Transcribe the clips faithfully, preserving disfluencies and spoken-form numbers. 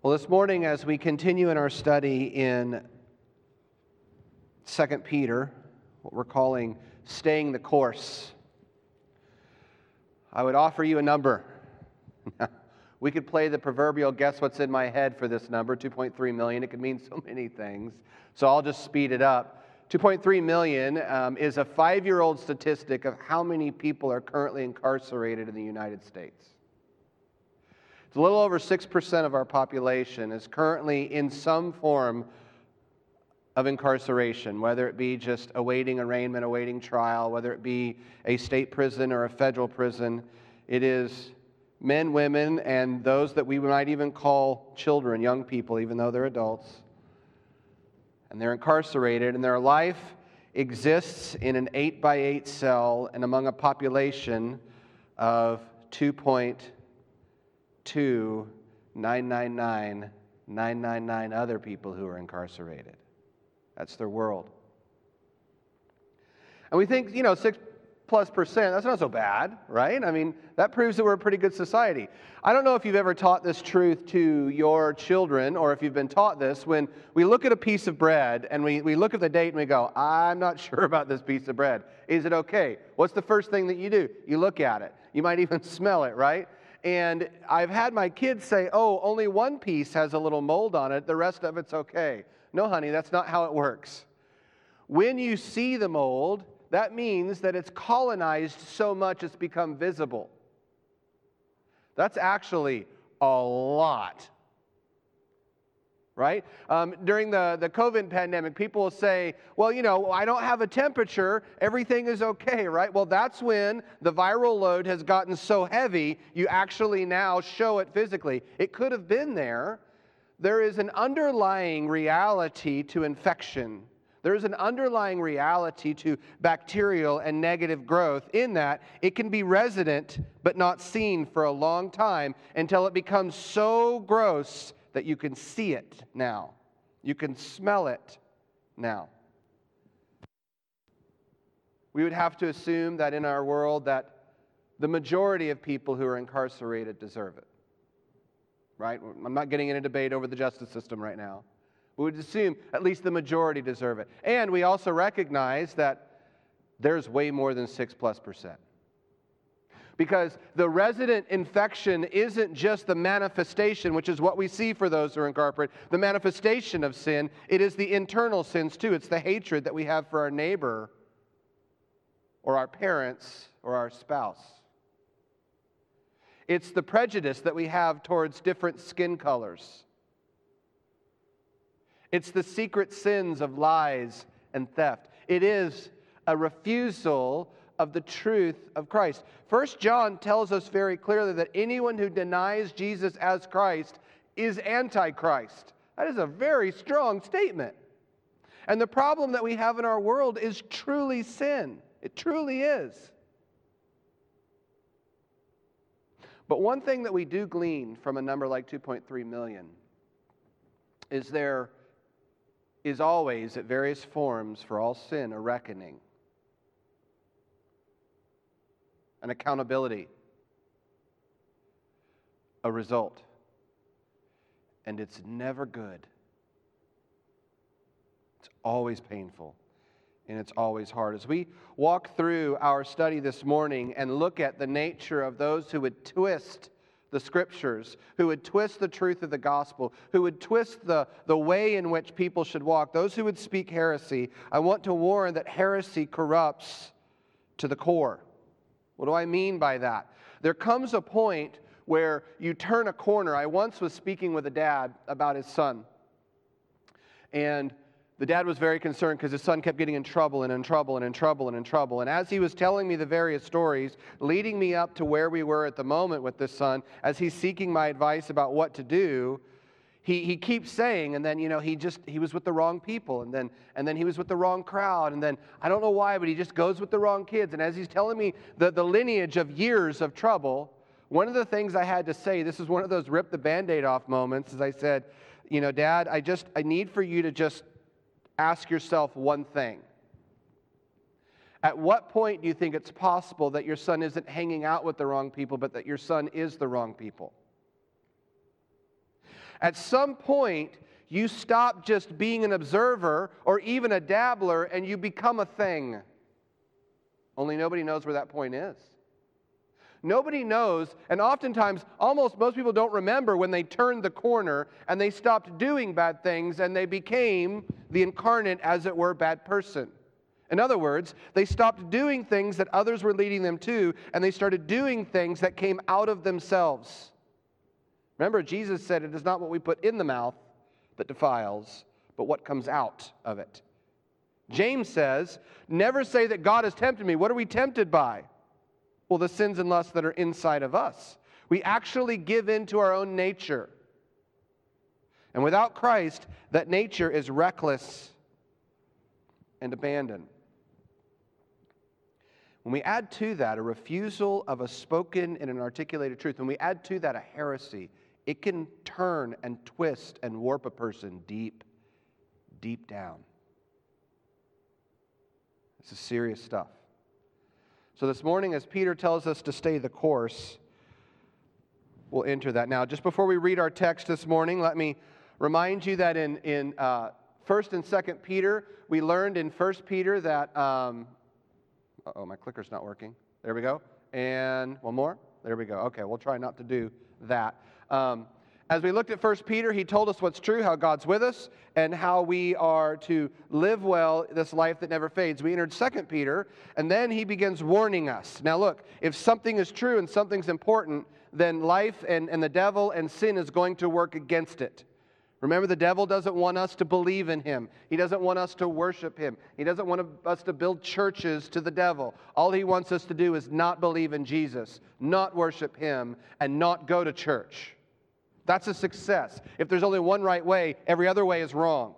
Well, this morning, as we continue in our study in Second Peter, what we're calling staying the course, I would offer you a number. We could play the proverbial guess what's in my head for this number, two point three million. It could mean so many things, so I'll just speed it up. two point three million um, is a five-year-old statistic of how many people are currently incarcerated in the United States. It's a little over six percent of our population is currently in some form of incarceration, whether it be just awaiting arraignment, awaiting trial, whether it be a state prison or a federal prison. It is men, women, and those that we might even call children, young people, even though they're adults. And they're incarcerated, and their life exists in an eight by eight cell and among a population of two point two nine nine nine nine nine nine other people who are incarcerated. That's their world. And we think, you know, six plus percent, that's not so bad, right? I mean, that proves that we're a pretty good society. I don't know if you've ever taught this truth to your children or if you've been taught this. When we look at a piece of bread and we, we look at the date and we go, I'm not sure about this piece of bread. Is it okay? What's the first thing that you do? You look at it. You might even smell it, right? And I've had my kids say, oh, only one piece has a little mold on it. The rest of it's okay. No, honey, that's not how it works. When you see the mold, that means that it's colonized so much it's become visible. That's actually a lot. Right? Um, during the, the COVID pandemic, people will say, well, you know, I don't have a temperature, everything is okay, right? Well, that's when the viral load has gotten so heavy, you actually now show it physically. It could have been there. There is an underlying reality to infection. There is an underlying reality to bacterial and negative growth in that it can be resident but not seen for a long time until it becomes so gross that you can see it now. You can smell it now. We would have to assume that in our world that the majority of people who are incarcerated deserve it. Right? I'm not getting in a debate over the justice system right now. We would assume at least the majority deserve it. And we also recognize that there's way more than six plus percent. Because the resident infection isn't just the manifestation, which is what we see for those who are incarcerated, the manifestation of sin. It is the internal sins too. It's the hatred that we have for our neighbor or our parents or our spouse. It's the prejudice that we have towards different skin colors. It's the secret sins of lies and theft. It is a refusal of the truth of Christ. First John tells us very clearly that anyone who denies Jesus as Christ is antichrist. That is a very strong statement. And the problem that we have in our world is truly sin. It truly is. But one thing that we do glean from a number like two point three million is there is always, at various forms for all sin, a reckoning, an accountability, a result. And it's never good. It's always painful. And it's always hard. As we walk through our study this morning and look at the nature of those who would twist the Scriptures, who would twist the truth of the gospel, who would twist the, the way in which people should walk, those who would speak heresy, I want to warn that heresy corrupts to the core. What do I mean by that? There comes a point where you turn a corner. I once was speaking with a dad about his son, and the dad was very concerned because his son kept getting in trouble and in trouble and in trouble and in trouble. And as he was telling me the various stories, leading me up to where we were at the moment with this son, as he's seeking my advice about what to do, he he keeps saying, and then, you know, he just, he was with the wrong people, and then and then he was with the wrong crowd, and then, I don't know why, but he just goes with the wrong kids. And as he's telling me the, the lineage of years of trouble, one of the things I had to say, this is one of those rip the Band-Aid off moments, as I said, you know, Dad, I just, I need for you to just ask yourself one thing. At what point do you think it's possible that your son isn't hanging out with the wrong people, but that your son is the wrong people? At some point, you stop just being an observer or even a dabbler and you become a thing. Only nobody knows where that point is. Nobody knows, and oftentimes, almost most people don't remember when they turned the corner and they stopped doing bad things and they became the incarnate, as it were, bad person. In other words, they stopped doing things that others were leading them to, and they started doing things that came out of themselves. Remember, Jesus said it is not what we put in the mouth that defiles, but what comes out of it. James says, never say that God has tempted me. What are we tempted by? Well, the sins and lusts that are inside of us. We actually give in to our own nature. And without Christ, that nature is reckless and abandoned. When we add to that a refusal of a spoken and an articulated truth, when we add to that a heresy, it can turn and twist and warp a person deep, deep down. This is serious stuff. So this morning, as Peter tells us to stay the course, we'll enter that. Now, just before we read our text this morning, let me remind you that in, in uh, First and Second Peter, we learned in First Peter that, um, uh-oh, my clicker's not working. There we go. And one more. There we go. Okay, we'll try not to do that. Um, As we looked at First Peter, he told us what's true, how God's with us, and how we are to live well this life that never fades. We entered Second Peter, and then he begins warning us. Now look, if something is true and something's important, then life and, and the devil and sin is going to work against it. Remember, the devil doesn't want us to believe in him. He doesn't want us to worship him. He doesn't want us to build churches to the devil. All he wants us to do is not believe in Jesus, not worship him, and not go to church. That's a success. If there's only one right way, every other way is wrong.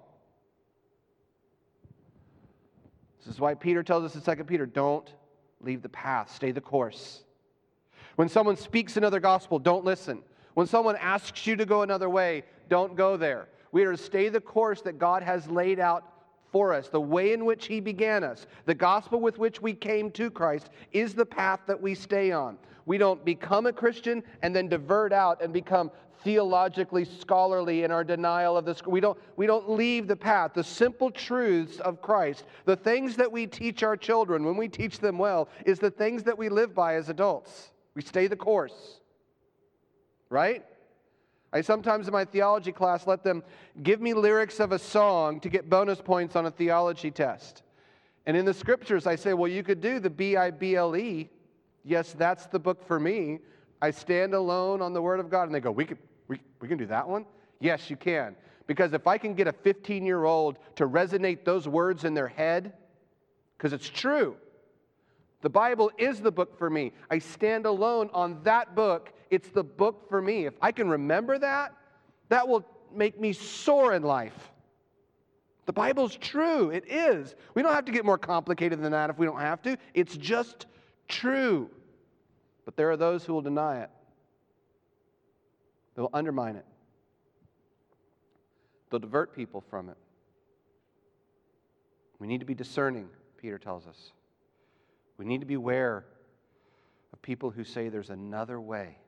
This is why Peter tells us in Second Peter, don't leave the path, stay the course. When someone speaks another gospel, don't listen. When someone asks you to go another way, don't go there. We are to stay the course that God has laid out for us. The way in which he began us, the gospel with which we came to Christ, is the path that we stay on. We don't become a Christian and then divert out and become theologically scholarly in our denial of this. We don't, we don't leave the path. The simple truths of Christ, the things that we teach our children when we teach them well, is the things that we live by as adults. We stay the course. Right? I sometimes in my theology class let them give me lyrics of a song to get bonus points on a theology test. And in the scriptures I say, well, you could do the B I B L E. Yes, that's the book for me. I stand alone on the Word of God. And they go, we can, we, we can do that one? Yes, you can. Because if I can get a fifteen-year-old to resonate those words in their head, because it's true, the Bible is the book for me. I stand alone on that book. It's the book for me. If I can remember that, that will make me soar in life. The Bible's true. It is. We don't have to get more complicated than that if we don't have to. It's just true. But there are those who will deny it. They will undermine it. They'll divert people from it. We need to be discerning, Peter tells us. We need to beware of people who say there's another way.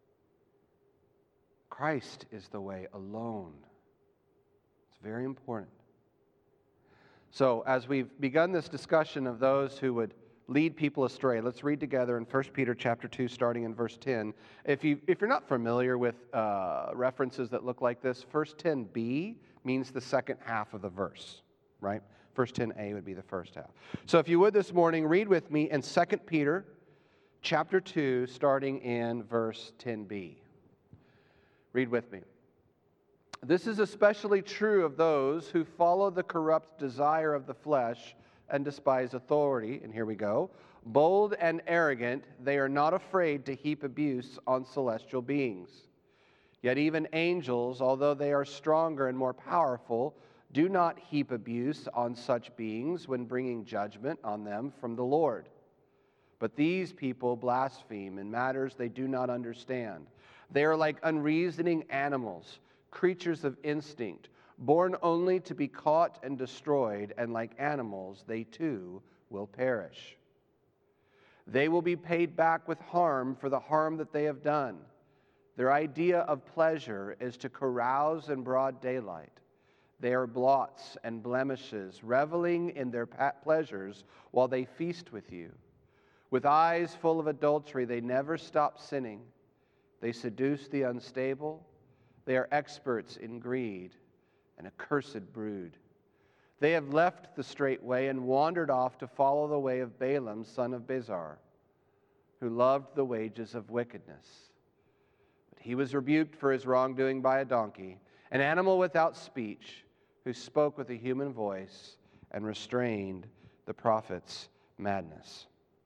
Christ is the way alone. It's very important. So, as we've begun this discussion of those who would lead people astray, let's read together in First Peter chapter two, starting in verse ten. If, you, if you're not familiar with uh, references that look like this, verse ten b means the second half of the verse, right? Verse ten a would be the first half. So if you would this morning, read with me in Second Peter chapter two, starting in verse ten b. Read with me. This is especially true of those who follow the corrupt desire of the flesh and despise authority. And here we go. Bold and arrogant, they are not afraid to heap abuse on celestial beings. Yet even angels, although they are stronger and more powerful, do not heap abuse on such beings when bringing judgment on them from the Lord. But these people blaspheme in matters they do not understand. They are like unreasoning animals, creatures of instinct, born only to be caught and destroyed, and like animals, they too will perish. They will be paid back with harm for the harm that they have done. Their idea of pleasure is to carouse in broad daylight. They are blots and blemishes, reveling in their pleasures while they feast with you. With eyes full of adultery, they never stop sinning. They seduce the unstable. They are experts in greed, an accursed brood. They have left the straight way and wandered off to follow the way of Balaam, son of Bezer, who loved the wages of wickedness. But he was rebuked for his wrongdoing by a donkey, an animal without speech, who spoke with a human voice and restrained the prophet's madness.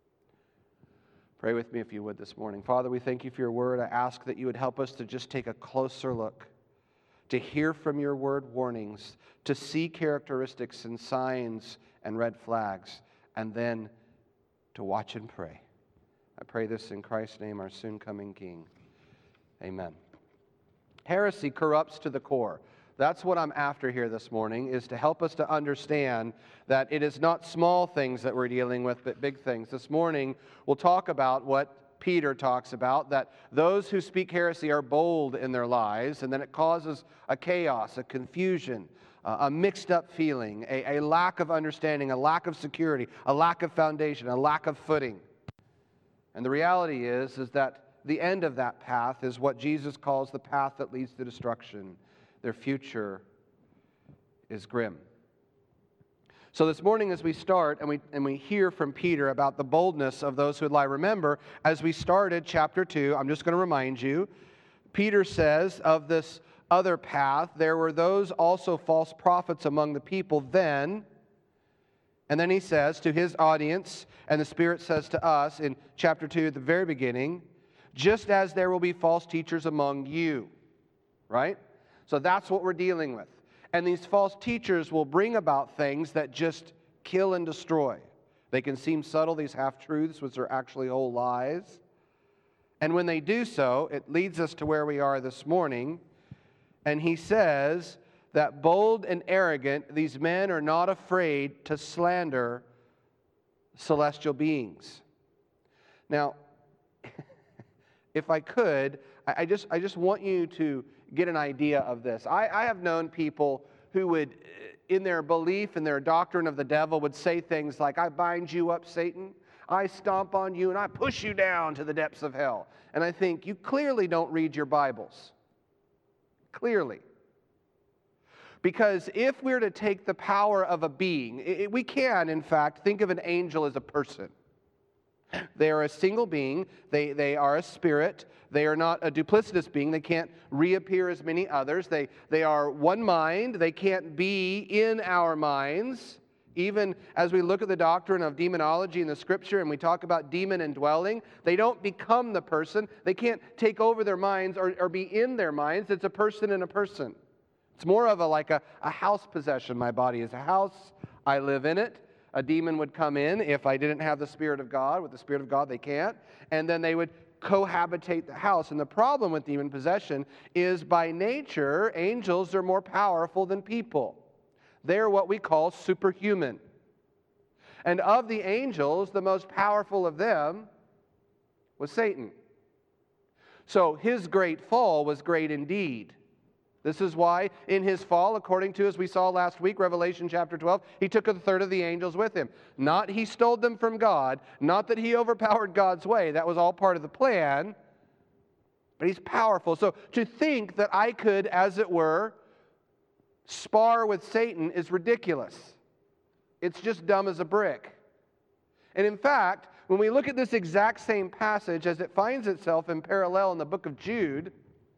Pray with me if you would this morning. Father, we thank you for your word. I ask that you would help us to just take a closer look, to hear from your word warnings, to see characteristics and signs and red flags, and then to watch and pray. I pray this in Christ's name, our soon-coming King. Amen. Heresy corrupts to the core. That's what I'm after here this morning, is to help us to understand that it is not small things that we're dealing with, but big things. This morning, we'll talk about what Peter talks about, that those who speak heresy are bold in their lies, and then it causes a chaos, a confusion, uh, a mixed-up feeling, a, a lack of understanding, a lack of security, a lack of foundation, a lack of footing. And the reality is, is that the end of that path is what Jesus calls the path that leads to destruction. Their future is grim. So this morning as we start and we, and we hear from Peter about the boldness of those who would lie, remember, as we started chapter two, I'm just going to remind you, Peter says of this other path, there were those also false prophets among the people then, and then he says to his audience, and the Spirit says to us in chapter two at the very beginning, just as there will be false teachers among you, right? So that's what we're dealing with. And these false teachers will bring about things that just kill and destroy. They can seem subtle, these half-truths, which are actually whole lies. And when they do so, it leads us to where we are this morning. And he says that bold and arrogant, these men are not afraid to slander celestial beings. Now, if I could, I just, I just want you to get an idea of this. I, I have known people who would, in their belief and their doctrine of the devil, would say things like, I bind you up, Satan. I stomp on you and I push you down to the depths of hell. And I think, you clearly don't read your Bibles. Clearly. Because if we're to take the power of a being, it, we can, in fact, think of an angel as a person. They are a single being. They, they are a spirit. They are not a duplicitous being. They can't reappear as many others. They, they are one mind. They can't be in our minds. Even as we look at the doctrine of demonology in the Scripture and we talk about demon indwelling, they don't become the person. They can't take over their minds or, or be in their minds. It's a person in a person. It's more of a like a, a house possession. My body is a house. I live in it. A demon would come in if I didn't have the Spirit of God. With the Spirit of God, they can't. And then they would cohabitate the house. And the problem with demon possession is, by nature, angels are more powerful than people. They're what we call superhuman. And of the angels, the most powerful of them was Satan. So his great fall was great indeed. This is why in his fall, according to, as we saw last week, Revelation chapter twelve, he took a third of the angels with him. Not he stole them from God, not that he overpowered God's way. That was all part of the plan. But he's powerful. So to think that I could, as it were, spar with Satan is ridiculous. It's just dumb as a brick. And in fact, when we look at this exact same passage as it finds itself in parallel in the book of Jude,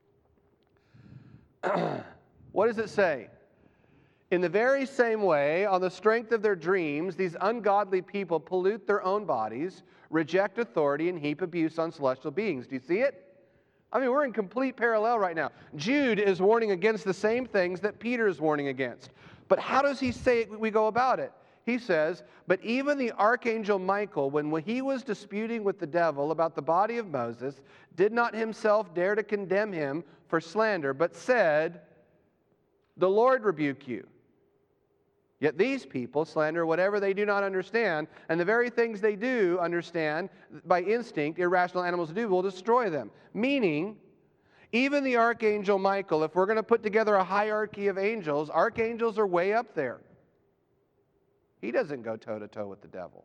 what does it say? In the very same way, on the strength of their dreams, these ungodly people pollute their own bodies, reject authority, and heap abuse on celestial beings. Do you see it? I mean, we're in complete parallel right now. Jude is warning against the same things that Peter is warning against. But how does he say we go about it? He says, but even the archangel Michael, when he was disputing with the devil about the body of Moses, did not himself dare to condemn him for slander, but said, the Lord rebuke you. Yet these people slander whatever they do not understand, and the very things they do understand by instinct, irrational animals do, will destroy them. Meaning, Even the archangel Michael, if we're going to put together a hierarchy of angels, archangels are way up there. He doesn't go toe-to-toe with the devil.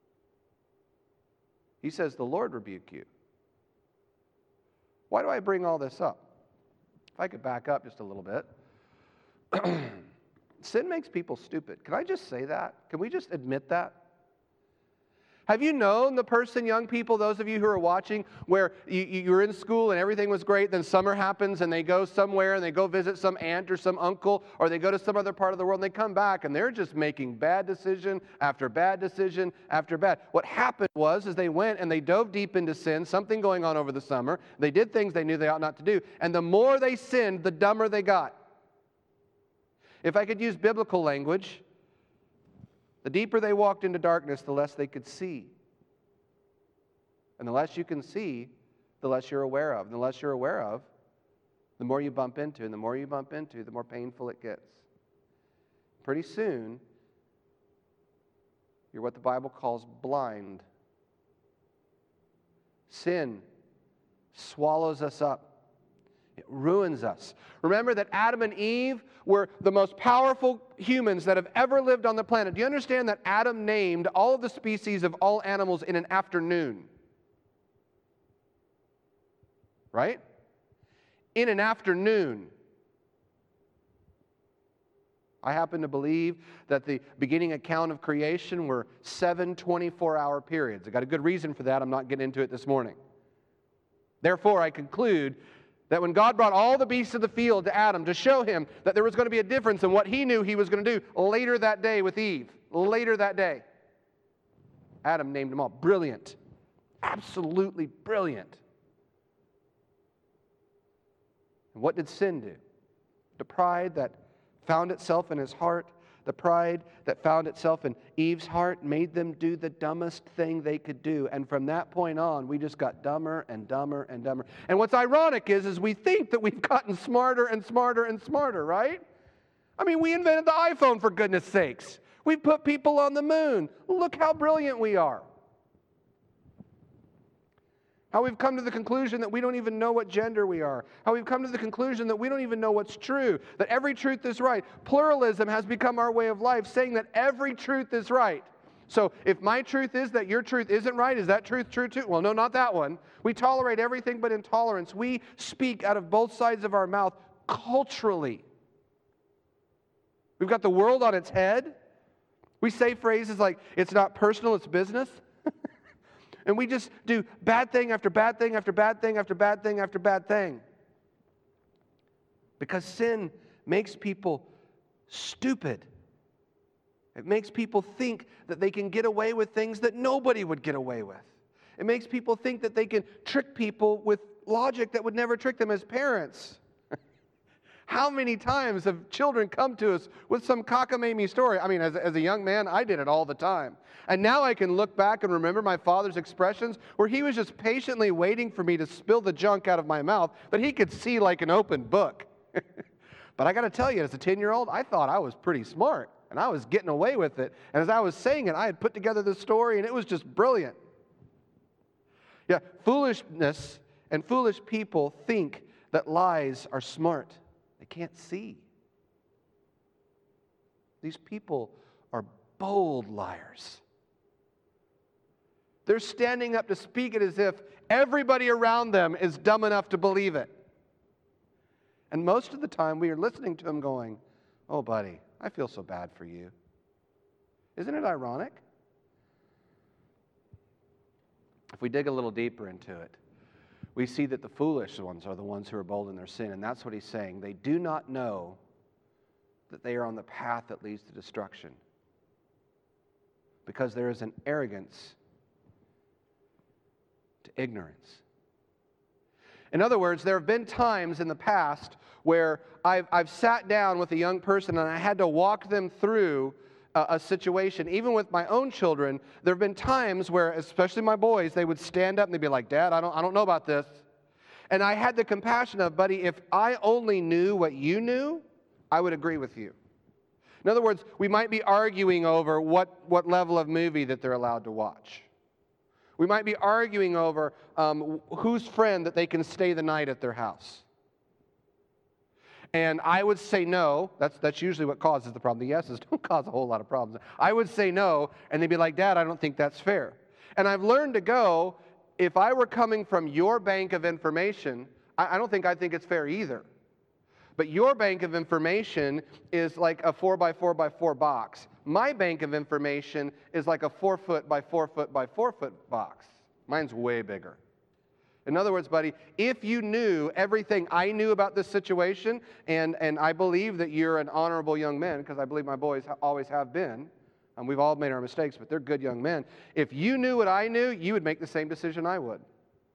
He says, the Lord rebuke you. Why do I bring all this up? If I could back up just a little bit. Sin makes people stupid. Can I just say that? Can we just admit that? Have you known the person, young people, those of you who are watching, where you, you're in school and everything was great, then summer happens and they go somewhere and they go visit some aunt or some uncle, or they go to some other part of the world and they come back and they're just making bad decision after bad decision after bad. What happened was is they went and they dove deep into sin, something going on over the summer. They did things they knew they ought not to do. And the more they sinned, the dumber they got. If I could use biblical language, the deeper they walked into darkness, the less they could see. And the less you can see, the less you're aware of. And the less you're aware of, the more you bump into. And the more you bump into, the more painful it gets. Pretty soon, you're what the Bible calls blind. Sin swallows us up. It ruins us. Remember that Adam and Eve were the most powerful humans that have ever lived on the planet. Do you understand that Adam named all of the species of all animals in an afternoon? Right? In an afternoon. I happen to believe that the beginning account of creation were seven twenty-four hour periods. I got a good reason for that. I'm not getting into it this morning. Therefore, I conclude that when God brought all the beasts of the field to Adam to show him that there was going to be a difference in what he knew he was going to do later that day with Eve, later that day, Adam named them all. Brilliant. Absolutely brilliant. And what did sin do? The pride that found itself in his heart, the pride that found itself in Eve's heart made them do the dumbest thing they could do. And from that point on, we just got dumber and dumber and dumber. And what's ironic is, is we think that we've gotten smarter and smarter and smarter, right? I mean, we invented the iPhone, for goodness sakes. We put people on the moon. Look how brilliant we are. How we've come to the conclusion that we don't even know what gender we are. How we've come to the conclusion that we don't even know what's true. That every truth is right. Pluralism has become our way of life, saying that every truth is right. So if my truth is that your truth isn't right, is that truth true too? Well, no, not that one. We tolerate everything but intolerance. We speak out of both sides of our mouth culturally. We've got the world on its head. We say phrases like, it's not personal, it's business. And we just do bad thing after bad thing after bad thing after bad thing after bad thing. Because sin makes people stupid. It makes people think that they can get away with things that nobody would get away with. It makes people think that they can trick people with logic that would never trick them as parents. How many times have children come to us with some cockamamie story? I mean, as, as a young man, I did it all the time. And now I can look back and remember my father's expressions where he was just patiently waiting for me to spill the junk out of my mouth that he could see like an open book. But I got to tell you, as a ten-year-old, I thought I was pretty smart, and I was getting away with it. And as I was saying it, I had put together this story, and it was just brilliant. Yeah, foolishness and foolish people think that lies are smart. They can't see. These people are bold liars. They're standing up to speak it as if everybody around them is dumb enough to believe it. And most of the time we are listening to them going, oh, buddy, I feel so bad for you. Isn't it ironic? If we dig a little deeper into it, we see that the foolish ones are the ones who are bold in their sin. And that's what he's saying. They do not know that they are on the path that leads to destruction. Because there is an arrogance to ignorance. In other words, there have been times in the past where I've, I've sat down with a young person and I had to walk them through a, a situation. Even with my own children, there have been times where, especially my boys, they would stand up and they'd be like, Dad, I don't, I don't know about this. And I had the compassion of, buddy, if I only knew what you knew, I would agree with you. In other words, we might be arguing over what, what level of movie that they're allowed to watch. We might be arguing over um, whose friend that they can stay the night at their house. And I would say no. That's, that's usually what causes the problem. The yeses don't cause a whole lot of problems. I would say no, and they'd be like, Dad, I don't think that's fair. And I've learned to go, if I were coming from your bank of information, I, I don't think I think it's fair either. But your bank of information is like a four by four by four box. My bank of information is like a four foot by four foot by four foot box. Mine's way bigger. In other words, buddy, if you knew everything I knew about this situation, and, and I believe that you're an honorable young man, because I believe my boys ha- always have been, and we've all made our mistakes, but they're good young men. If you knew what I knew, you would make the same decision I would.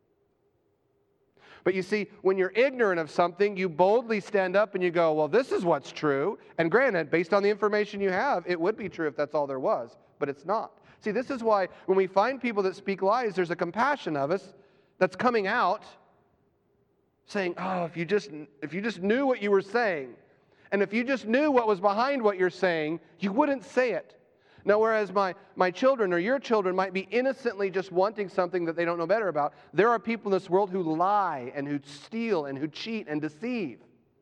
But you see, when you're ignorant of something, you boldly stand up and you go, well, this is what's true. And granted, based on the information you have, it would be true if that's all there was, but it's not. See, this is why when we find people that speak lies, there's a compassion of us that's coming out saying, oh, if you just if you just knew what you were saying, and if you just knew what was behind what you're saying, you wouldn't say it. Now, whereas my, my children or your children might be innocently just wanting something that they don't know better about, there are people in this world who lie and who steal and who cheat and deceive.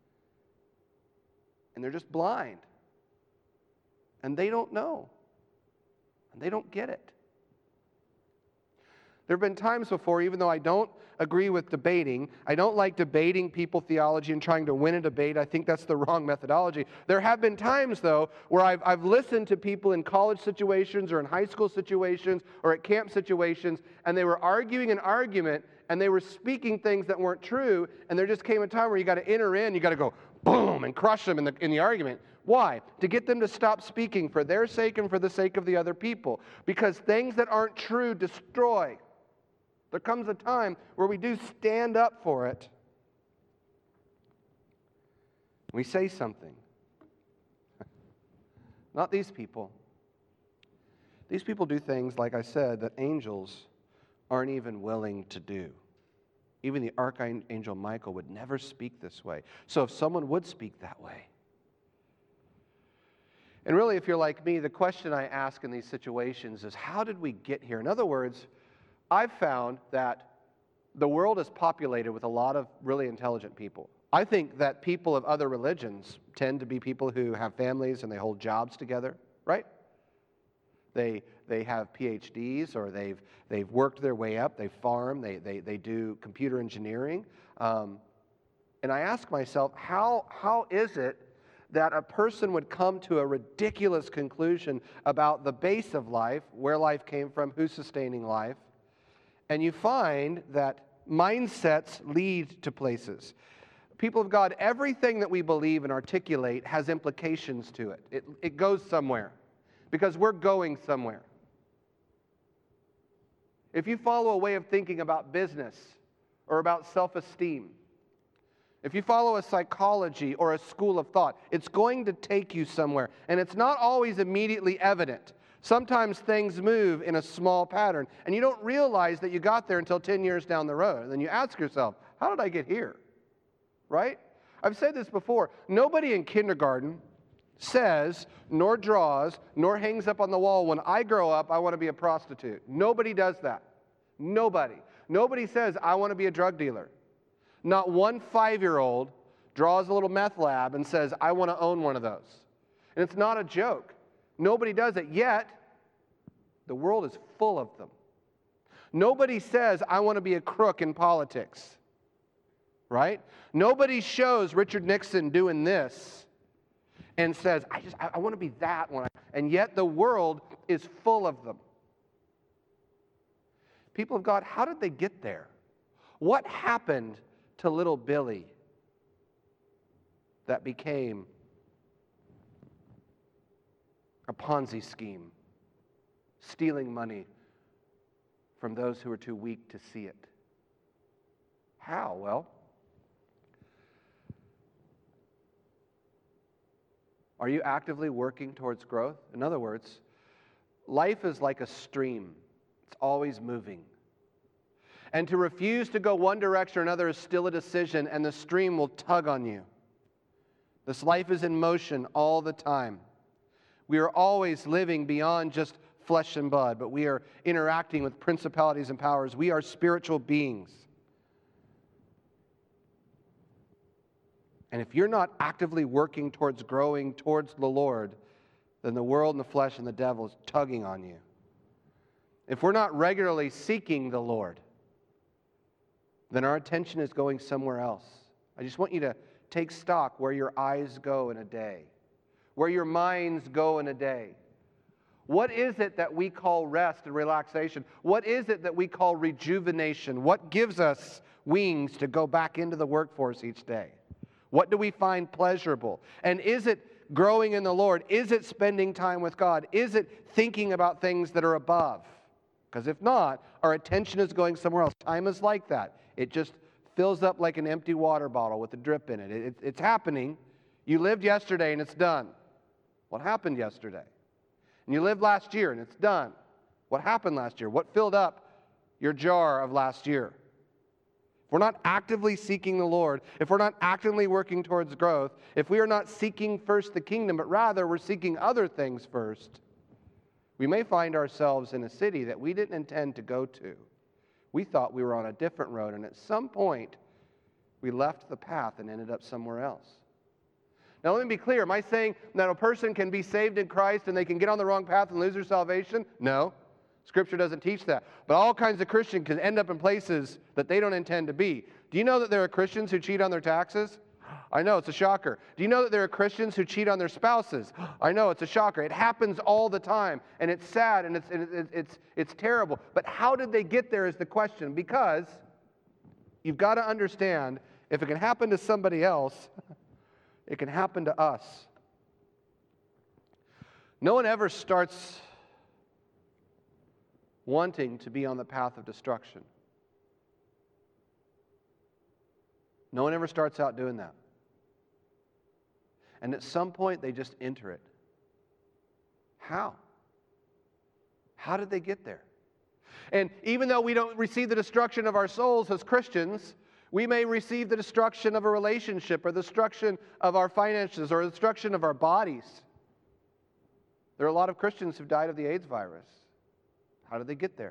And they're just blind. And they don't know. And they don't get it. There have been times before, even though I don't agree with debating, I don't like debating people theology and trying to win a debate. I think that's the wrong methodology. There have been times, though, where I've, I've listened to people in college situations or in high school situations or at camp situations, and they were arguing an argument, and they were speaking things that weren't true, and there just came a time where you got to enter in, you got to go boom and crush them in the, in the argument. Why? To get them to stop speaking for their sake and for the sake of the other people. Because things that aren't true destroy. There comes a time where we do stand up for it. We say something. Not these people. These people do things, like I said, that angels aren't even willing to do. Even the archangel Michael would never speak this way. So if someone would speak that way. And really, if you're like me, the question I ask in these situations is, how did we get here? In other words, I've found that the world is populated with a lot of really intelligent people. I think that people of other religions tend to be people who have families and they hold jobs together, right? They they have P H Ds, or they've they've worked their way up. They farm. They they they do computer engineering. Um, and I ask myself, how how is it that a person would come to a ridiculous conclusion about the base of life, where life came from, who's sustaining life? And you find that mindsets lead to places. People of God, everything that we believe and articulate has implications to it. It, it goes somewhere because we're going somewhere. If you follow a way of thinking about business or about self-esteem, if you follow a psychology or a school of thought, it's going to take you somewhere. And it's not always immediately evident. Sometimes things move in a small pattern, and you don't realize that you got there until ten years down the road. And then you ask yourself, how did I get here? Right? I've said this before. Nobody in kindergarten says, nor draws, nor hangs up on the wall, when I grow up, I want to be a prostitute. Nobody does that. Nobody. Nobody says, I want to be a drug dealer. Not one five-year-old draws a little meth lab and says, I want to own one of those. And it's not a joke. Nobody does it, yet the world is full of them. Nobody says, I want to be a crook in politics, right? Nobody shows Richard Nixon doing this and says, I just, I, I want to be that one. And yet the world is full of them. People of God, how did they get there? What happened to little Billy that became a Ponzi scheme, stealing money from those who are too weak to see it? How? Well, are you actively working towards growth? In other words, life is like a stream. It's always moving. And to refuse to go one direction or another is still a decision, and the stream will tug on you. This life is in motion all the time. We are always living beyond just flesh and blood, but we are interacting with principalities and powers. We are spiritual beings. And if you're not actively working towards growing towards the Lord, then the world and the flesh and the devil is tugging on you. If we're not regularly seeking the Lord, then our attention is going somewhere else. I just want you to take stock where your eyes go in a day, where your minds go in a day. What is it that we call rest and relaxation? What is it that we call rejuvenation? What gives us wings to go back into the workforce each day? What do we find pleasurable? And is it growing in the Lord? Is it spending time with God? Is it thinking about things that are above? Because if not, our attention is going somewhere else. Time is like that. It just fills up like an empty water bottle with a drip in it. it, it it's happening. You lived yesterday and it's done. What happened yesterday? And you lived last year and it's done. What happened last year? What filled up your jar of last year? If we're not actively seeking the Lord, if we're not actively working towards growth, if we are not seeking first the kingdom, but rather we're seeking other things first, we may find ourselves in a city that we didn't intend to go to. We thought we were on a different road, and at some point, we left the path and ended up somewhere else. Now, let me be clear. Am I saying that a person can be saved in Christ and they can get on the wrong path and lose their salvation? No. Scripture doesn't teach that. But all kinds of Christians can end up in places that they don't intend to be. Do you know that there are Christians who cheat on their taxes? I know, it's a shocker. Do you know that there are Christians who cheat on their spouses? I know, it's a shocker. It happens all the time, and it's sad, and it's, it's, it's, it's terrible. But how did they get there is the question, because you've got to understand, if it can happen to somebody else, it can happen to us. No one ever starts wanting to be on the path of destruction. No one ever starts out doing that. And at some point, they just enter it. How? How did they get there? And even though we don't receive the destruction of our souls as Christians, we may receive the destruction of a relationship or the destruction of our finances or the destruction of our bodies. There are a lot of Christians who've died of the AIDS virus. How did they get there?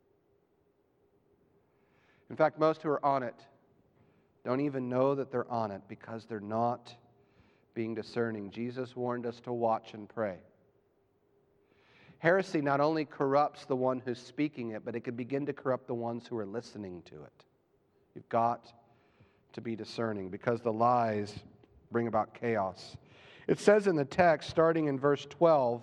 In fact, most who are on it don't even know that they're on it because they're not being discerning. Jesus warned us to watch and pray. Heresy not only corrupts the one who's speaking it, but it can begin to corrupt the ones who are listening to it. You've got to be discerning because the lies bring about chaos. It says in the text, starting in verse twelve,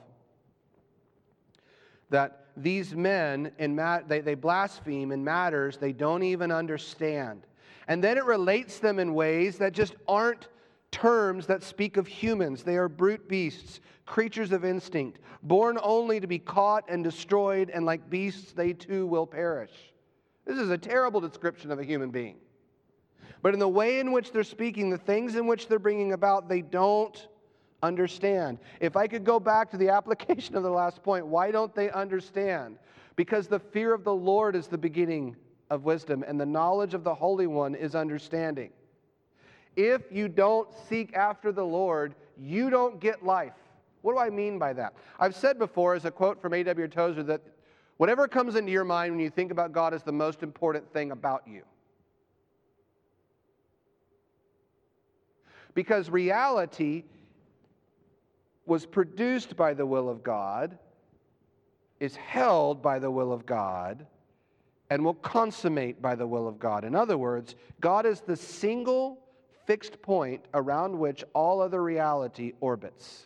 that these men, in mat- they, they blaspheme in matters they don't even understand. And then it relates them in ways that just aren't terms that speak of humans. They are brute beasts, creatures of instinct, born only to be caught and destroyed, and like beasts they too will perish. This is a terrible description of a human being. But in the way in which they're speaking, the things in which they're bringing about, they don't understand. If I could go back to the application of the last point, why don't they understand? Because the fear of the Lord is the beginning of wisdom, and the knowledge of the Holy One is understanding. If you don't seek after the Lord, you don't get life. What do I mean by that? I've said before, as a quote from A W Tozer, that whatever comes into your mind when you think about God is the most important thing about you. Because reality was produced by the will of God, is held by the will of God, and will consummate by the will of God. In other words, God is the single fixed point around which all other reality orbits.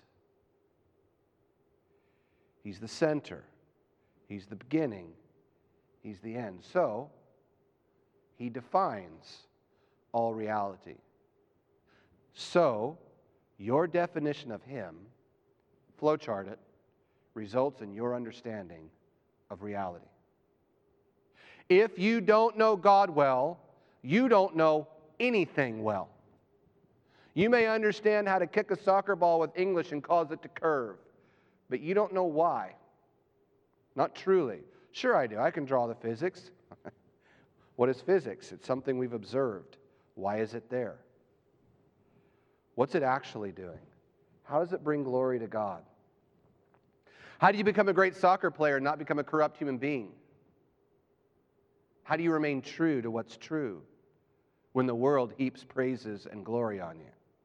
He's the center. He's the beginning. He's the end. So, He defines all reality. So, your definition of Him, flowchart it, results in your understanding of reality. If you don't know God well, you don't know anything well. You may understand how to kick a soccer ball with English and cause it to curve, but you don't know why. Not truly. Sure I do. I can draw the physics. What is physics? It's something we've observed. Why is it there? What's it actually doing? How does it bring glory to God? How do you become a great soccer player and not become a corrupt human being? How do you remain true to what's true when the world heaps praises and glory on you?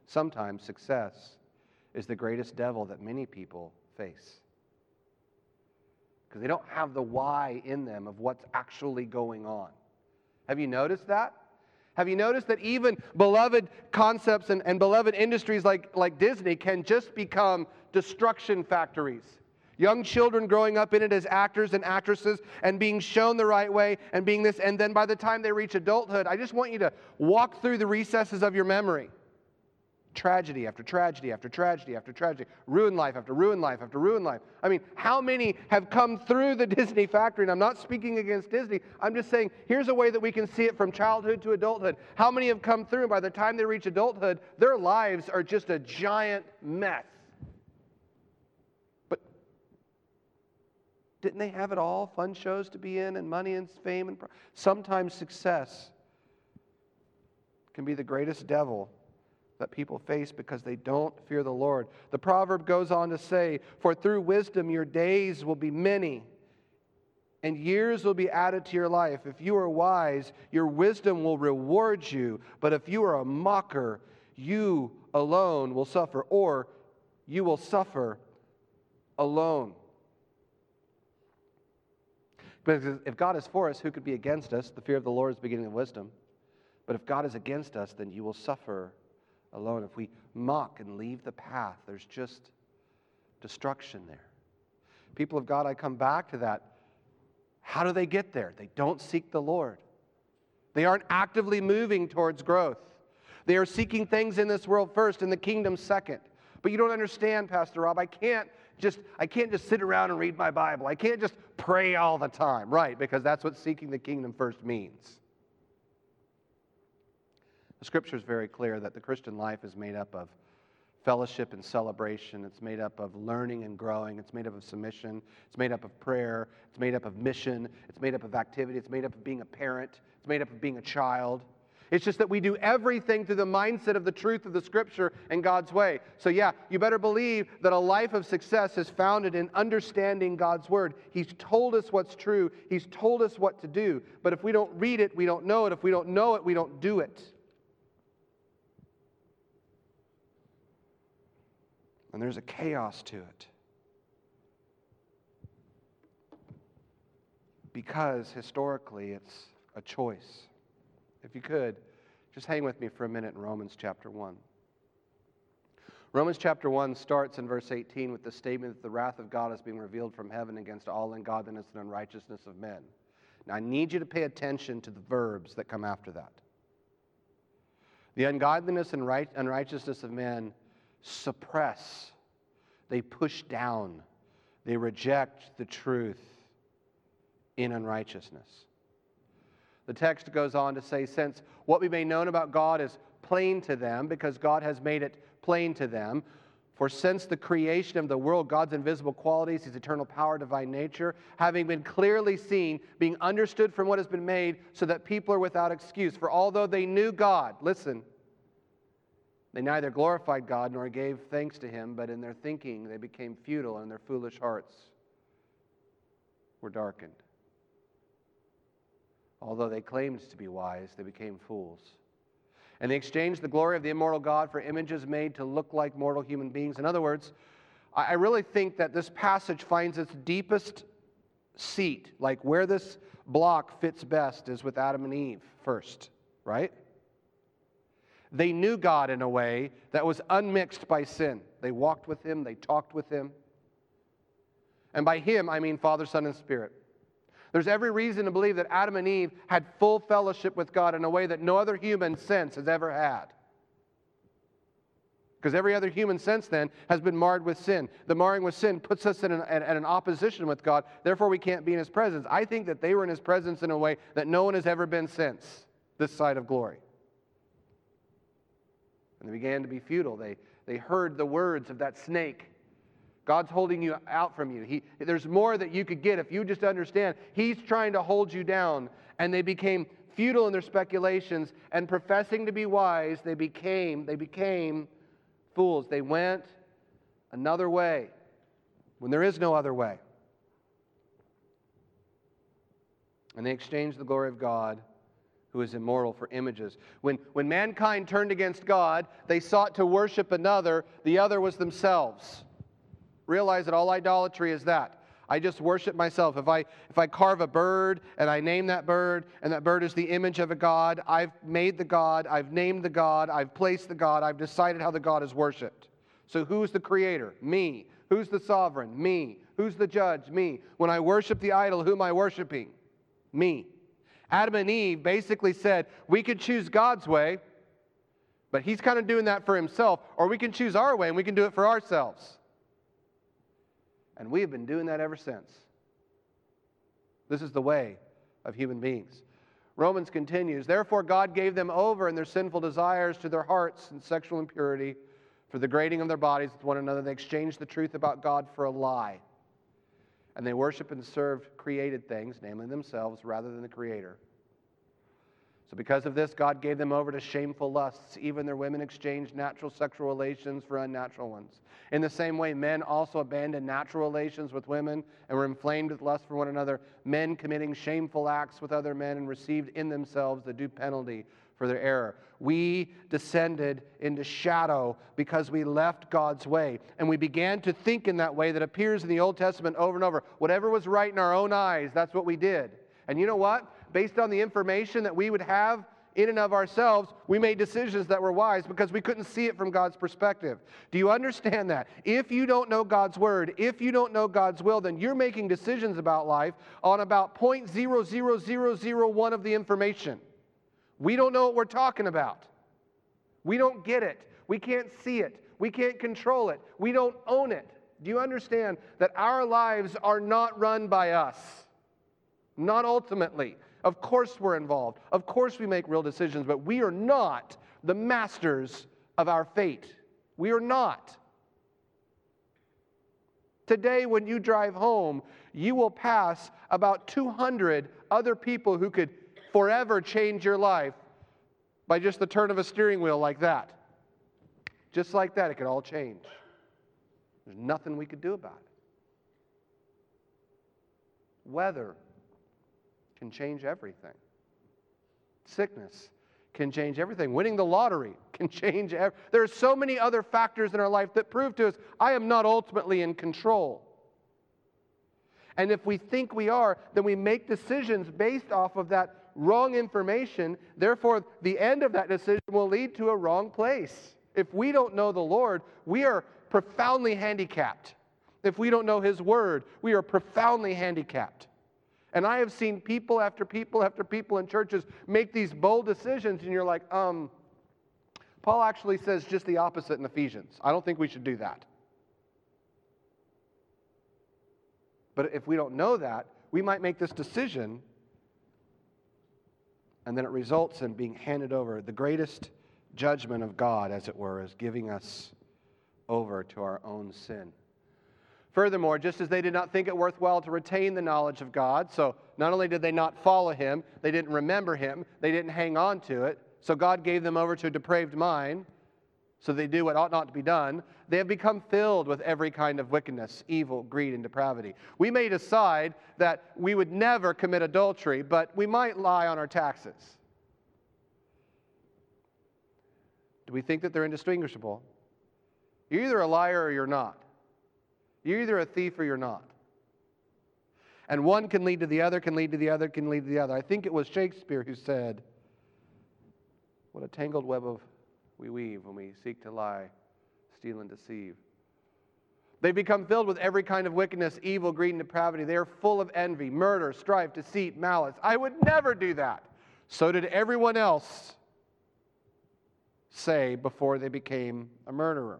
sometimes success is the greatest devil that many people face. Because they don't have the why in them of what's actually going on. Have you noticed that? Have you noticed that even beloved concepts and, and beloved industries like, like Disney can just become destruction factories? Young children growing up in it as actors and actresses and being shown the right way and being this, and then by the time they reach adulthood, I just want you to walk through the recesses of your memory. Tragedy after tragedy after tragedy after tragedy. Ruined life after ruined life after ruined life. I mean, how many have come through the Disney factory? And I'm not speaking against Disney. I'm just saying, here's a way that we can see it from childhood to adulthood. How many have come through, and by the time they reach adulthood, their lives are just a giant mess? But didn't they have it all? Fun shows to be in, and money and fame. And sometimes success can be the greatest devil that people face because they don't fear the Lord. The proverb goes on to say, "For through wisdom your days will be many, and years will be added to your life. If you are wise, your wisdom will reward you. But if you are a mocker, you alone will suffer," or you will suffer alone. Because if God is for us, who could be against us? The fear of the Lord is the beginning of wisdom. But if God is against us, then you will suffer alone. If we mock and leave the path, there's just destruction there. People of God, I come back to that. How do they get there? They don't seek the Lord. They aren't actively moving towards growth. They are seeking things in this world first and the kingdom second. But you don't understand, Pastor Rob. I can't just I can't just sit around and read my Bible. I can't just pray all the time. Right, because that's what seeking the kingdom first means. The Scripture is very clear that the Christian life is made up of fellowship and celebration. It's made up of learning and growing. It's made up of submission. It's made up of prayer. It's made up of mission. It's made up of activity. It's made up of being a parent. It's made up of being a child. It's just that we do everything through the mindset of the truth of the Scripture and God's way. So yeah, you better believe that a life of success is founded in understanding God's Word. He's told us what's true. He's told us what to do. But if we don't read it, we don't know it. If we don't know it, we don't do it. And there's a chaos to it. Because historically it's a choice. If you could, just hang with me for a minute in Romans chapter one. Romans chapter one starts in verse eighteen with the statement that the wrath of God is being revealed from heaven against all ungodliness and unrighteousness of men. Now I need you to pay attention to the verbs that come after that. The ungodliness and right, unrighteousness of men suppress, they push down, they reject the truth in unrighteousness. The text goes on to say, since what we may know about God is plain to them, because God has made it plain to them, for since the creation of the world, God's invisible qualities, His eternal power, divine nature, having been clearly seen, being understood from what has been made, so that people are without excuse. For although they knew God, listen, they neither glorified God nor gave thanks to Him, but in their thinking they became futile, and their foolish hearts were darkened. Although they claimed to be wise, they became fools. And they exchanged the glory of the immortal God for images made to look like mortal human beings. In other words, I really think that this passage finds its deepest seat, like where this block fits best is with Adam and Eve first, right? They knew God in a way that was unmixed by sin. They walked with Him, they talked with Him. And by Him, I mean Father, Son, and Spirit. There's every reason to believe that Adam and Eve had full fellowship with God in a way that no other human since has ever had. Because every other human since then has been marred with sin. The marring with sin puts us in an, at, at an opposition with God. Therefore, we can't be in His presence. I think that they were in His presence in a way that no one has ever been since this side of glory. And they began to be futile. They, they heard the words of that snake. God's holding you out from you. He, there's more that you could get if you just understand. He's trying to hold you down. And they became futile in their speculations, and professing to be wise, they became, they became fools. They went another way when there is no other way. And they exchanged the glory of God who is immoral for images. When, when mankind turned against God, they sought to worship another. The other was themselves. Realize that all idolatry is that. I just worship myself. If I, if I carve a bird and I name that bird, and that bird is the image of a god, I've made the god, I've named the god, I've placed the god, I've decided how the god is worshipped. So who's the creator? Me. Who's the sovereign? Me. Who's the judge? Me. When I worship the idol, who am I worshiping? Me. Adam and Eve basically said, we could choose God's way, but he's kind of doing that for himself, or we can choose our way and we can do it for ourselves. And we have been doing that ever since. This is the way of human beings. Romans continues, therefore God gave them over in their sinful desires to their hearts and sexual impurity, for the degrading of their bodies with one another. They exchanged the truth about God for a lie. And they worship and serve created things, namely themselves, rather than the Creator. So because of this, God gave them over to shameful lusts. Even their women exchanged natural sexual relations for unnatural ones. In the same way, men also abandoned natural relations with women and were inflamed with lust for one another, men committing shameful acts with other men and received in themselves the due penalty for their error. We descended into shadow because we left God's way. And we began to think in that way that appears in the Old Testament over and over. Whatever was right in our own eyes, that's what we did. And you know what? Based on the information that we would have in and of ourselves, we made decisions that were wise because we couldn't see it from God's perspective. Do you understand that? If you don't know God's Word, if you don't know God's will, then you're making decisions about life on about zero point zero zero zero zero one of the information. We don't know what we're talking about. We don't get it. We can't see it. We can't control it. We don't own it. Do you understand that our lives are not run by us? Not ultimately. Of course we're involved. Of course we make real decisions, but we are not the masters of our fate. We are not. Today, when you drive home, you will pass about two hundred other people who could forever change your life by just the turn of a steering wheel like that. Just like that, it could all change. There's nothing we could do about it. Weather can change everything. Sickness can change everything. Winning the lottery can change everything. There are so many other factors in our life that prove to us, I am not ultimately in control. And if we think we are, then we make decisions based off of that wrong information. Therefore, the end of that decision will lead to a wrong place. If we don't know the Lord, we are profoundly handicapped. If we don't know His Word, we are profoundly handicapped. And I have seen people after people after people in churches make these bold decisions, and you're like, um, Paul actually says just the opposite in Ephesians. I don't think we should do that. But if we don't know that, we might make this decision, and then it results in being handed over. The greatest judgment of God, as it were, is giving us over to our own sin. Furthermore, just as they did not think it worthwhile to retain the knowledge of God, so not only did they not follow Him, they didn't remember Him, they didn't hang on to it, so God gave them over to a depraved mind, so they do what ought not to be done. They have become filled with every kind of wickedness, evil, greed, and depravity. We may decide that we would never commit adultery, but we might lie on our taxes. Do we think that they're indistinguishable? You're either a liar or you're not. You're either a thief or you're not. And one can lead to the other, can lead to the other, can lead to the other. I think it was Shakespeare who said, what a tangled web of we weave when we seek to lie, steal, and deceive. They become filled with every kind of wickedness, evil, greed, and depravity. They are full of envy, murder, strife, deceit, malice. I would never do that. So did everyone else say before they became a murderer.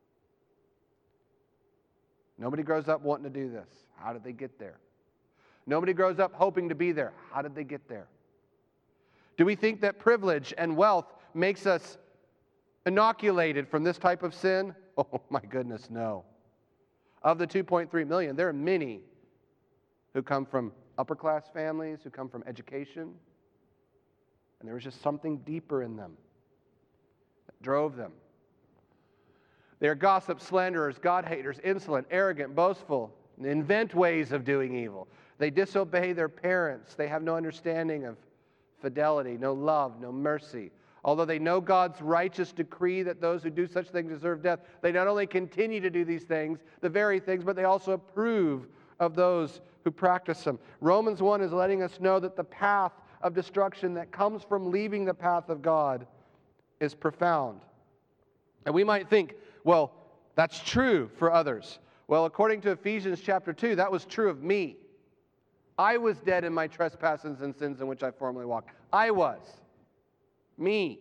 Nobody grows up wanting to do this. How did they get there? Nobody grows up hoping to be there. How did they get there? Do we think that privilege and wealth makes us inoculated from this type of sin? Oh my goodness, no. Of the two point three million, there are many who come from upper class families, who come from education, and there was just something deeper in them that drove them. They are gossips, slanderers, God-haters, insolent, arrogant, boastful, and invent ways of doing evil. They disobey their parents. They have no understanding of fidelity, no love, no mercy. Although they know God's righteous decree that those who do such things deserve death, they not only continue to do these things, the very things, but they also approve of those who practice them. Romans one is letting us know that the path of destruction that comes from leaving the path of God is profound. And we might think, well, that's true for others. Well, according to Ephesians chapter two, that was true of me. I was dead in my trespasses and sins in which I formerly walked. I was. Me.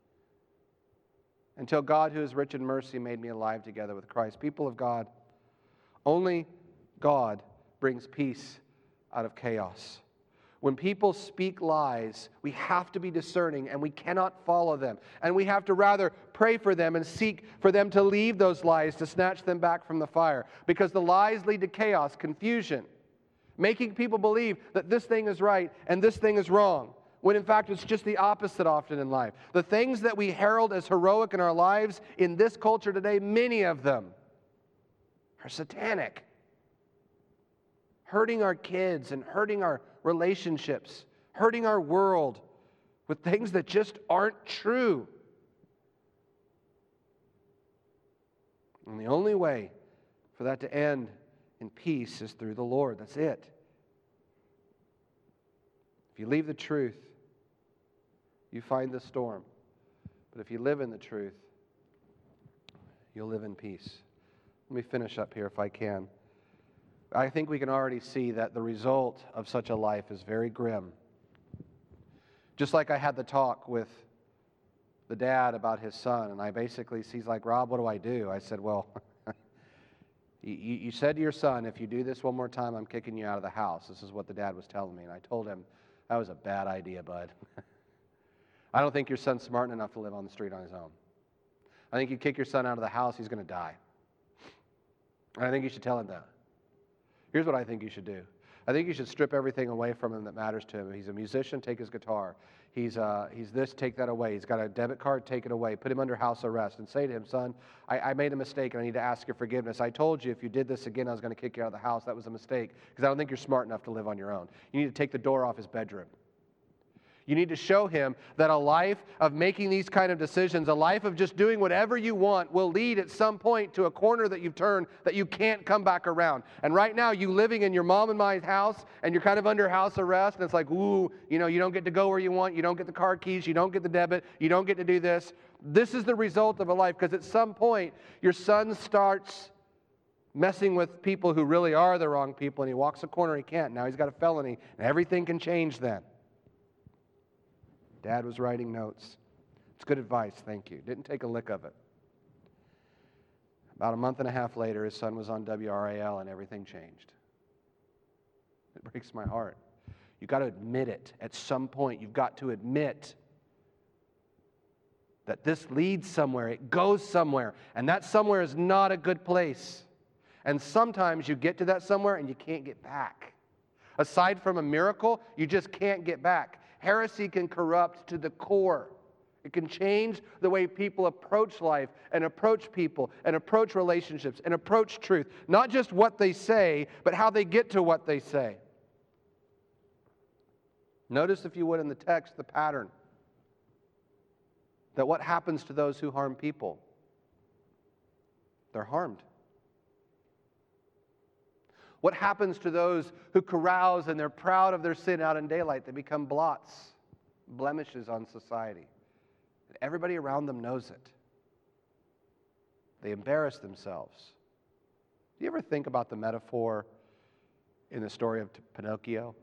Until God, who is rich in mercy, made me alive together with Christ. People of God, only God brings peace out of chaos. When people speak lies, we have to be discerning and we cannot follow them. And we have to rather pray for them and seek for them to leave those lies, to snatch them back from the fire. Because the lies lead to chaos, confusion, making people believe that this thing is right and this thing is wrong, when in fact it's just the opposite often in life. The things that we herald as heroic in our lives in this culture today, many of them are satanic. Hurting our kids and hurting our relationships, hurting our world with things that just aren't true. And the only way for that to end in peace is through the Lord. That's it. If you leave the truth, you find the storm. But if you live in the truth, you'll live in peace. Let me finish up here if I can. I think we can already see that the result of such a life is very grim. Just like I had the talk with the dad about his son, and I basically, he's like, Rob, what do I do? I said, well, you, you said to your son, if you do this one more time, I'm kicking you out of the house. This is what the dad was telling me. And I told him, that was a bad idea, bud. I don't think your son's smart enough to live on the street on his own. I think you kick your son out of the house, he's going to die. And I think you should tell him that. Here's what I think you should do. I think you should strip everything away from him that matters to him. He's a musician, take his guitar. He's uh, he's this, take that away. He's got a debit card, take it away. Put him under house arrest and say to him, son, I, I made a mistake and I need to ask your forgiveness. I told you if you did this again, I was going to kick you out of the house. That was a mistake because I don't think you're smart enough to live on your own. You need to take the door off his bedroom. You need to show him that a life of making these kind of decisions, a life of just doing whatever you want, will lead at some point to a corner that you've turned that you can't come back around. And right now, you living in your mom and my house, and you're kind of under house arrest, and it's like, ooh, you know, you don't get to go where you want, you don't get the car keys, you don't get the debit, you don't get to do this. This is the result of a life, because at some point, your son starts messing with people who really are the wrong people, and he walks a corner, he can't. Now he's got a felony, and everything can change then. Dad was writing notes. It's good advice, thank you. Didn't take a lick of it. About a month and a half later, his son was on W R A L and everything changed. It breaks my heart. You've got to admit it. At some point, you've got to admit that this leads somewhere. It goes somewhere. And that somewhere is not a good place. And sometimes you get to that somewhere and you can't get back. Aside from a miracle, you just can't get back. Heresy can corrupt to the core. It can change the way people approach life and approach people and approach relationships and approach truth. Not just what they say, but how they get to what they say. Notice, if you would, in the text, the pattern. That what happens to those who harm people? They're harmed. What happens to those who carouse and they're proud of their sin out in daylight? They become blots, blemishes on society. And everybody around them knows it. They embarrass themselves. Do you ever think about the metaphor in the story of Pinocchio?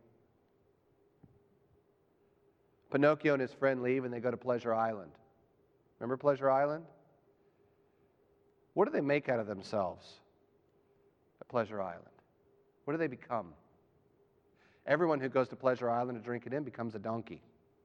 Pinocchio and his friend leave and they go to Pleasure Island. Remember Pleasure Island? What do they make out of themselves at Pleasure Island? What do they become? Everyone who goes to Pleasure Island to drink it in becomes a donkey.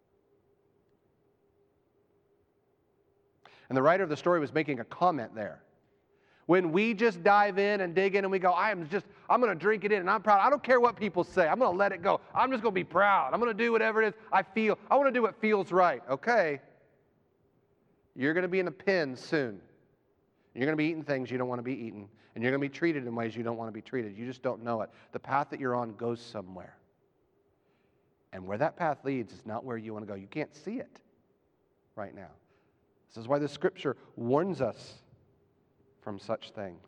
And the writer of the story was making a comment there. When we just dive in and dig in and we go, I am just, I'm going to drink it in and I'm proud. I don't care what people say. I'm going to let it go. I'm just going to be proud. I'm going to do whatever it is I feel. I want to do what feels right. Okay. You're going to be in a pen soon. You're going to be eating things you don't want to be eating. And you're going to be treated in ways you don't want to be treated. You just don't know it. The path that you're on goes somewhere. And where that path leads is not where you want to go. You can't see it right now. This is why the Scripture warns us from such things.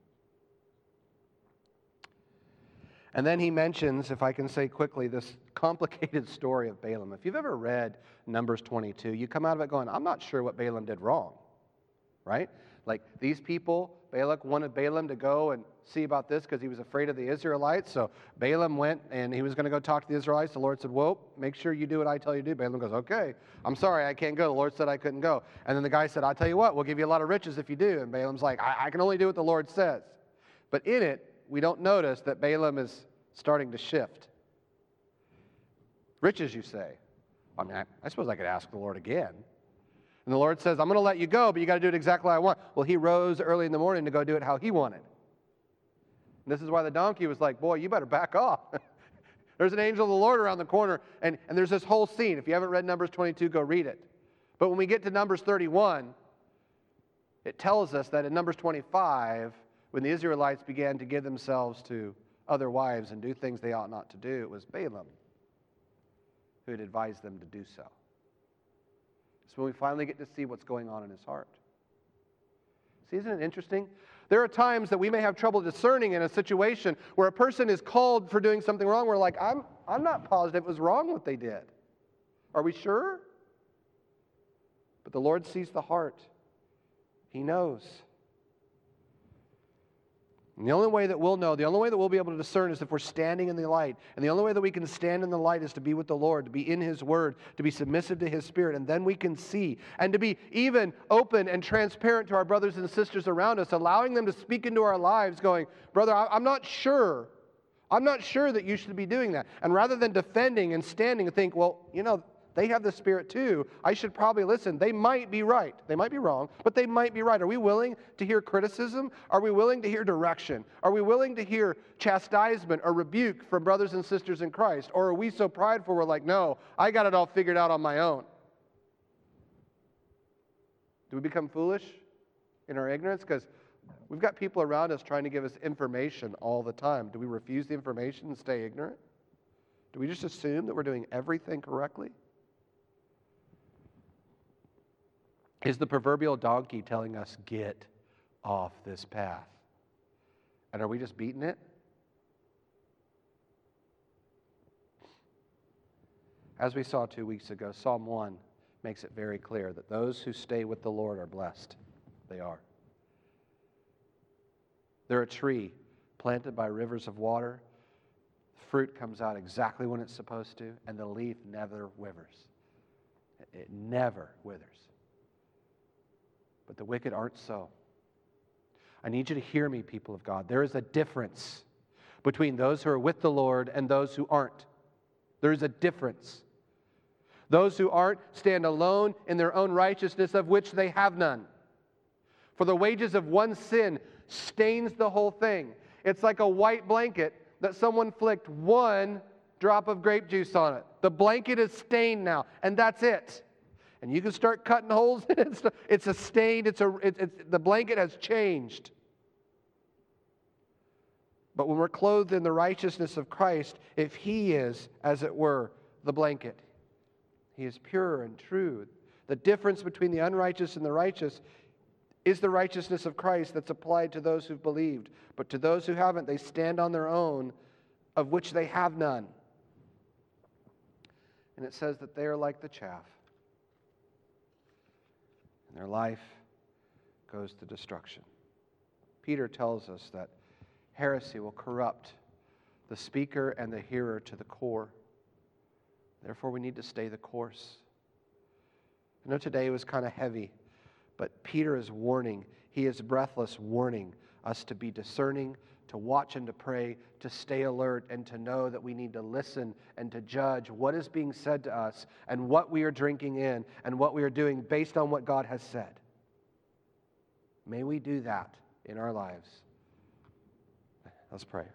And then he mentions, if I can say quickly, this complicated story of Balaam. If you've ever read Numbers twenty-two, you come out of it going, I'm not sure what Balaam did wrong, right? Like these people, Balak wanted Balaam to go and see about this because he was afraid of the Israelites. So Balaam went and he was going to go talk to the Israelites. The Lord said, whoa, make sure you do what I tell you to do. Balaam goes, okay, I'm sorry, I can't go. The Lord said I couldn't go. And then the guy said, I'll tell you what, we'll give you a lot of riches if you do. And Balaam's like, I, I can only do what the Lord says. But in it, we don't notice that Balaam is starting to shift. Riches, you say. I mean, I, I suppose I could ask the Lord again. And the Lord says, I'm going to let you go, but you got to do it exactly how I want. Well, he rose early in the morning to go do it how he wanted. And this is why the donkey was like, boy, you better back off. There's an angel of the Lord around the corner, and, and there's this whole scene. If you haven't read Numbers twenty-two, go read it. But when we get to Numbers thirty-one, it tells us that in Numbers twenty-five, when the Israelites began to give themselves to other wives and do things they ought not to do, it was Balaam who had advised them to do so. So when we finally get to see what's going on in his heart. See, isn't it interesting? There are times that we may have trouble discerning in a situation where a person is called for doing something wrong. We're like, I'm, I'm not positive it was wrong what they did. Are we sure? But the Lord sees the heart. He knows. And the only way that we'll know, the only way that we'll be able to discern is if we're standing in the light. And the only way that we can stand in the light is to be with the Lord, to be in His Word, to be submissive to His Spirit, and then we can see. And to be even open and transparent to our brothers and sisters around us, allowing them to speak into our lives, going, brother, I'm not sure. I'm not sure that you should be doing that. And rather than defending and standing and think, well, you know, they have the Spirit too. I should probably listen. They might be right. They might be wrong, but they might be right. Are we willing to hear criticism? Are we willing to hear direction? Are we willing to hear chastisement or rebuke from brothers and sisters in Christ? Or are we so prideful we're like, no, I got it all figured out on my own? Do we become foolish in our ignorance? Because we've got people around us trying to give us information all the time. Do we refuse the information and stay ignorant? Do we just assume that we're doing everything correctly? Is the proverbial donkey telling us, get off this path? And are we just beating it? As we saw two weeks ago, Psalm one makes it very clear that those who stay with the Lord are blessed. They are. They're a tree planted by rivers of water. Fruit comes out exactly when it's supposed to, and the leaf never withers. It never withers. But the wicked aren't so. I need you to hear me, people of God. There is a difference between those who are with the Lord and those who aren't. There is a difference. Those who aren't stand alone in their own righteousness, of which they have none. For the wages of one sin stains the whole thing. It's like a white blanket that someone flicked one drop of grape juice on it. The blanket is stained now, and that's it. And you can start cutting holes in it. It's a stain. It's a, it, it's, the blanket has changed. But when we're clothed in the righteousness of Christ, if He is, as it were, the blanket, He is pure and true. The difference between the unrighteous and the righteous is the righteousness of Christ that's applied to those who've believed. But to those who haven't, they stand on their own, of which they have none. And it says that they are like the chaff. And their life goes to destruction. Peter tells us that heresy will corrupt the speaker and the hearer to the core. Therefore, we need to stay the course. I know today was kind of heavy, but Peter is warning. He is breathless, warning us to be discerning, to watch and to pray, to stay alert, and to know that we need to listen and to judge what is being said to us and what we are drinking in and what we are doing based on what God has said. May we do that in our lives. Let's pray.